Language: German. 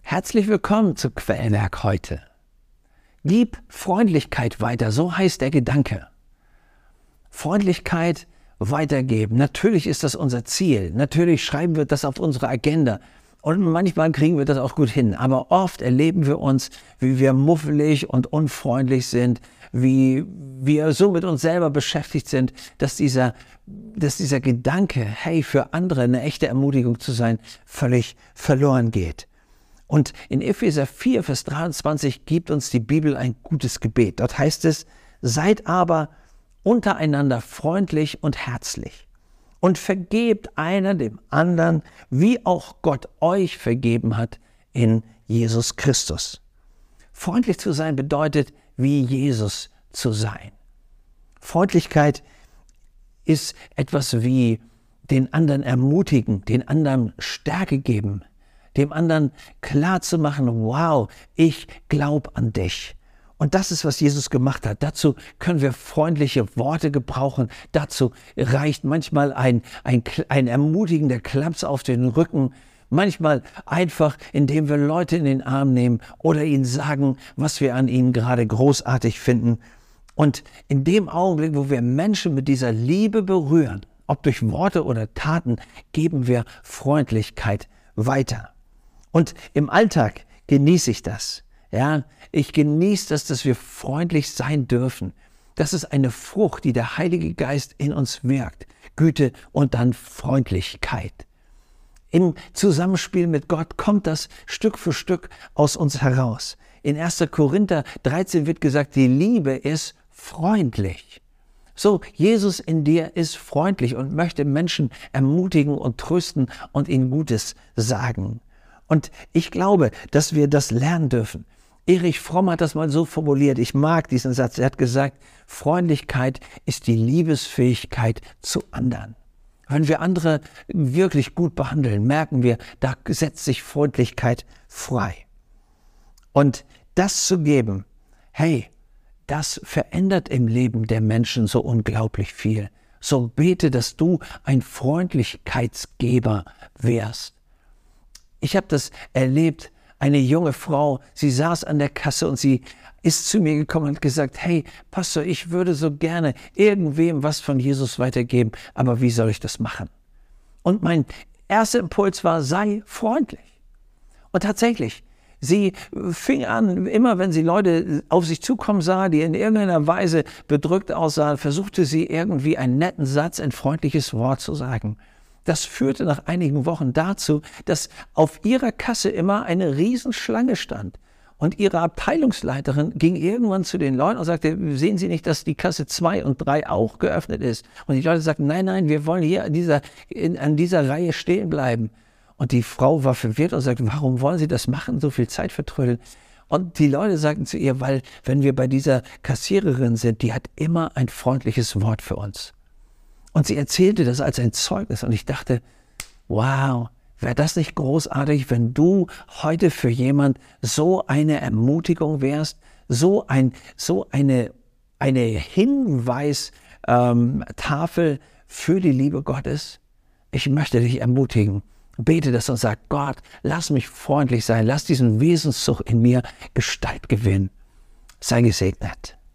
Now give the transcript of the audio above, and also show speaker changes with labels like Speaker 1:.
Speaker 1: Herzlich willkommen zu Quellwerk heute. Gib Freundlichkeit weiter, so heißt der Gedanke. Freundlichkeit weitergeben, natürlich ist das unser Ziel. Natürlich schreiben wir das auf unsere Agenda. Und manchmal kriegen wir das auch gut hin. Aber oft erleben wir uns, wie wir muffelig und unfreundlich sind, wie wir so mit uns selber beschäftigt sind, dass dieser Gedanke, hey, für andere eine echte Ermutigung zu sein, völlig verloren geht. Und in Epheser 4, Vers 23 gibt uns die Bibel ein gutes Gebet. Dort heißt es, seid aber untereinander freundlich und herzlich und vergebt einer dem anderen, wie auch Gott euch vergeben hat in Jesus Christus. Freundlich zu sein bedeutet, wie Jesus zu sein. Freundlichkeit ist etwas wie den anderen ermutigen, den anderen Stärke geben, dem anderen klar zu machen, wow, ich glaube an dich. Und das ist, was Jesus gemacht hat. Dazu können wir freundliche Worte gebrauchen. Dazu reicht manchmal ein ermutigender Klaps auf den Rücken. Manchmal einfach, indem wir Leute in den Arm nehmen oder ihnen sagen, was wir an ihnen gerade großartig finden. Und in dem Augenblick, wo wir Menschen mit dieser Liebe berühren, ob durch Worte oder Taten, geben wir Freundlichkeit weiter. Und im Alltag genieße ich das. Ja, ich genieße das, dass wir freundlich sein dürfen. Das ist eine Frucht, die der Heilige Geist in uns wirkt. Güte und dann Freundlichkeit. Im Zusammenspiel mit Gott kommt das Stück für Stück aus uns heraus. In 1. Korinther 13 wird gesagt, die Liebe ist freundlich. So, Jesus in dir ist freundlich und möchte Menschen ermutigen und trösten und ihnen Gutes sagen. Und ich glaube, dass wir das lernen dürfen. Erich Fromm hat das mal so formuliert, ich mag diesen Satz, er hat gesagt, Freundlichkeit ist die Liebesfähigkeit zu anderen. Wenn wir andere wirklich gut behandeln, merken wir, da setzt sich Freundlichkeit frei. Und das zu geben, hey, das verändert im Leben der Menschen so unglaublich viel. So bete, dass du ein Freundlichkeitsgeber wärst. Ich habe das erlebt, eine junge Frau, sie saß an der Kasse und sie ist zu mir gekommen und hat gesagt, hey Pastor, ich würde so gerne irgendwem was von Jesus weitergeben, aber wie soll ich das machen? Und mein erster Impuls war, sei freundlich. Und tatsächlich, sie fing an, immer wenn sie Leute auf sich zukommen sah, die in irgendeiner Weise bedrückt aussahen, versuchte sie irgendwie einen netten Satz, ein freundliches Wort zu sagen. Das führte nach einigen Wochen dazu, dass auf ihrer Kasse immer eine Riesenschlange stand. Und ihre Abteilungsleiterin ging irgendwann zu den Leuten und sagte, sehen Sie nicht, dass die Kasse 2 und 3 auch geöffnet ist? Und die Leute sagten, nein, wir wollen hier an dieser Reihe stehen bleiben. Und die Frau war verwirrt und sagte, warum wollen Sie das machen, so viel Zeit vertrödeln? Und die Leute sagten zu ihr, weil wenn wir bei dieser Kassiererin sind, die hat immer ein freundliches Wort für uns. Und sie erzählte das als ein Zeugnis und ich dachte, wow, wäre das nicht großartig, wenn du heute für jemand so eine Ermutigung wärst, so eine Hinweistafel für die Liebe Gottes? Ich möchte dich ermutigen. Bete das und sag, Gott, lass mich freundlich sein, lass diesen Wesenszug in mir Gestalt gewinnen. Sei gesegnet.